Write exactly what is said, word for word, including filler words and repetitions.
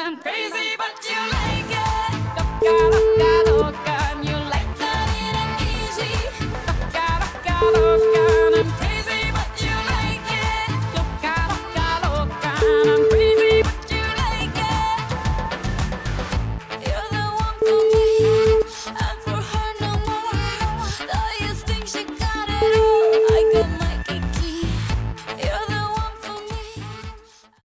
I'm crazy, but you like it. Loca, loca, loca, and you like that it ain't easy. Loca, loca, loca.